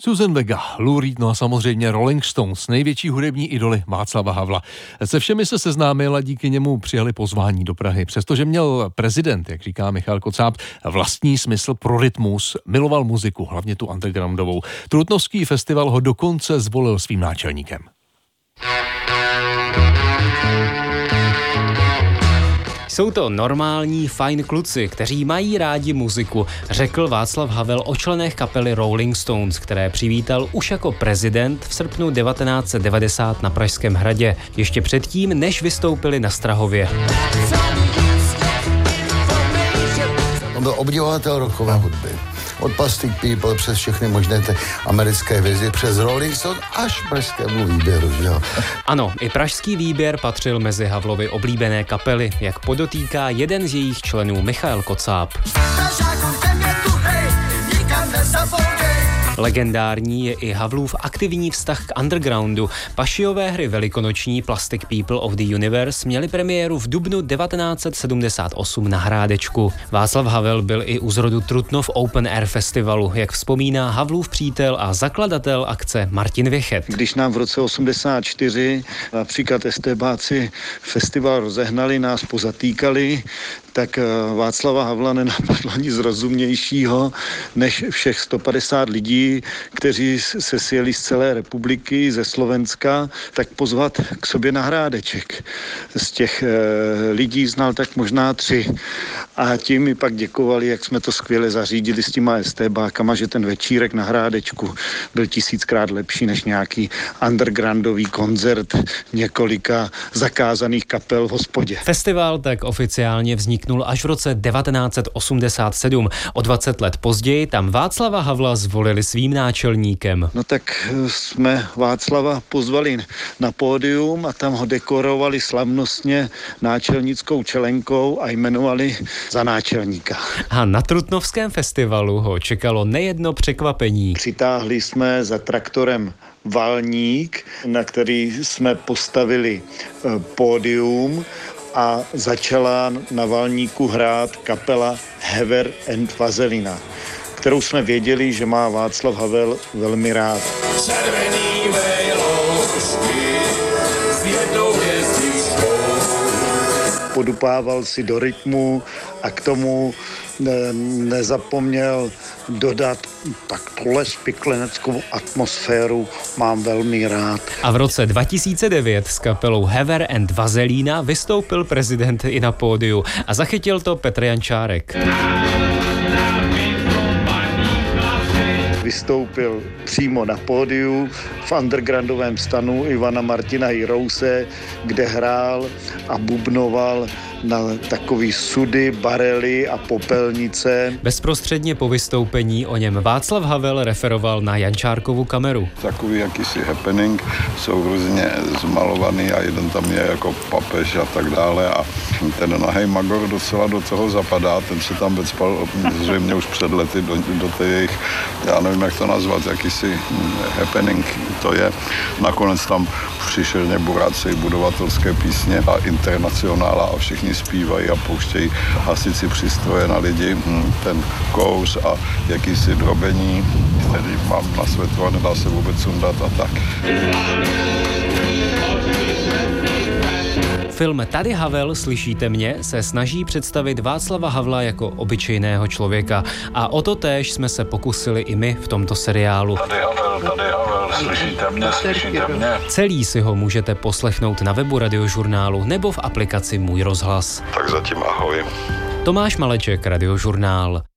Susan Vega, Lou Reed, no a samozřejmě Rolling Stones, největší hudební idoly Václava Havla. Se všemi se seznámil a díky němu přijali pozvání do Prahy. Přestože měl prezident, jak říká Michal Kocáb, vlastní smysl pro rytmus, miloval muziku, hlavně tu undergroundovou. Trutnovský festival ho dokonce zvolil svým náčelníkem. Jsou to normální, fajn kluci, kteří mají rádi muziku, řekl Václav Havel o členech kapely Rolling Stones, které přivítal už jako prezident v srpnu 1990 na Pražském hradě, ještě předtím, než vystoupili na Strahově. On byl obdivovatel rockové hudby. Od Plastic People přes všechny možné americké věci, přes Rolling Stone až pražskému výběru, že jo? Ano, i pražský výběr patřil mezi Havlovy oblíbené kapely, jak podotýká jeden z jejich členů Michal Kocáb. Legendární je i Havlův aktivní vztah k undergroundu. Pašiové hry velikonoční Plastic People of the Universe měly premiéru v dubnu 1978 na Hrádečku. Václav Havel byl i u zrodu Trutnov Open Air Festivalu, jak vzpomíná Havlův přítel a zakladatel akce Martin Věchet. Když nám v roce 84 například estébáci festival rozehnali, nás pozatýkali, tak Václava Havla nenapadlo nic rozumnějšího, než všech 150 lidí, kteří se sjeli z celé republiky, ze Slovenska, tak pozvat k sobě na Hrádeček. Z těch lidí znal tak možná 3. A tím mi pak děkovali, jak jsme to skvěle zařídili s těma estébákama, že ten večírek na Hrádečku byl 1000krát lepší než nějaký undergroundový koncert několika zakázaných kapel v hospodě. Festival tak oficiálně vzniknul až v roce 1987. O 20 let později tam Václava Havla zvolili svým náčelníkem. No tak jsme Václava pozvali na pódium a tam ho dekorovali slavnostně náčelnickou čelenkou a jmenovali za náčelníka. A na Trutnovském festivalu ho čekalo nejedno překvapení. Přitáhli jsme za traktorem valník, na který jsme postavili pódium a začala na valníku hrát kapela Hever and Vazelina, kterou jsme věděli, že má Václav Havel velmi rád. Podupával si do rytmu a k tomu nezapomněl dodat tak tohle spikleneckou atmosféru mám velmi rád. A v roce 2009 s kapelou Hever and Vazelina vystoupil prezident i na pódiu a zachytil to Petr Jančárek. Vystoupil přímo na pódiu v undergroundovém stanu Ivana Martina Jirouse, kde hrál a bubnoval na takový sudy, barely a popelnice. Bezprostředně po vystoupení o něm Václav Havel referoval na Jančárkovu kameru. Takový jakýsi happening, jsou různě zmalovaný a jeden tam je jako papež a tak dále a ten nahej Magor docela do toho zapadá, ten se tam vecpal zřejmě už před lety do té jejich, já nevím jak to nazvat, jakýsi happening to je. Nakonec tam přišel buráci budovatelské písně a Internacionála a všichni zpívají a pouštějí hasicí přístroje na lidi, ten kous a jakýsi drobení, který mám na světlu a nedá se vůbec sundat a tak. Film Tady Havel, slyšíte mě, se snaží představit Václava Havla jako obyčejného člověka a o to též jsme se pokusili i my v tomto seriálu. Tady Havel, slyšíte mě. Celý si ho můžete poslechnout na webu Radiožurnálu nebo v aplikaci Můj rozhlas. Tak zatím ahoj. Tomáš Maleček, Radiožurnál.